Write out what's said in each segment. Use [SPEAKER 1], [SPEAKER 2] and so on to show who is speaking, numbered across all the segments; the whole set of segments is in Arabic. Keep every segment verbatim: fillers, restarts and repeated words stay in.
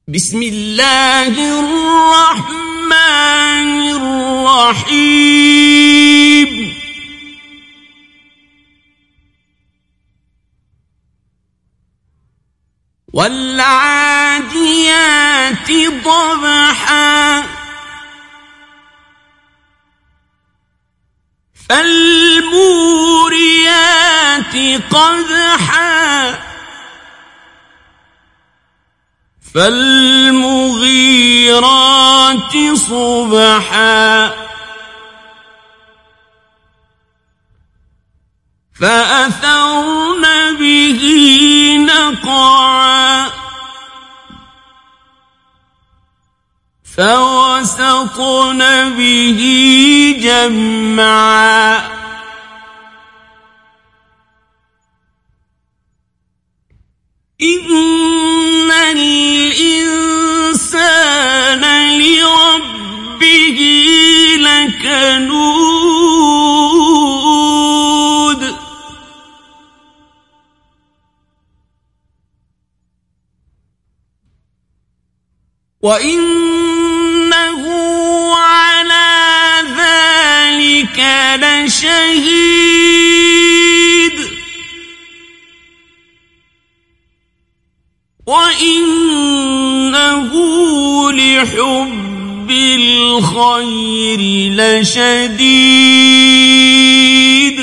[SPEAKER 1] بسم الله الرحمن الرحيم والعاديات ضبحا فالموريات قدحا فالمغيرات صبحا فأثرن به نقعا فوسطن به جمعا إن الإنسان لربه لكنود وإنه على ذلك لشهيد وإنه لحب الخير لشديد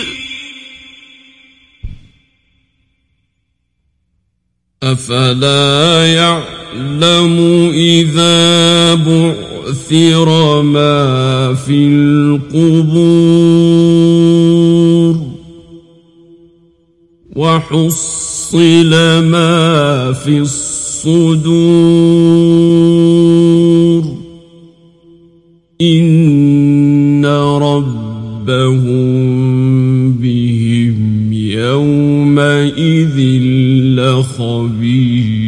[SPEAKER 1] أفلا يعلم إذا بعثر ما في القبور وحصل ما في الصدور إن ربهم بهم يومئذ لخبير.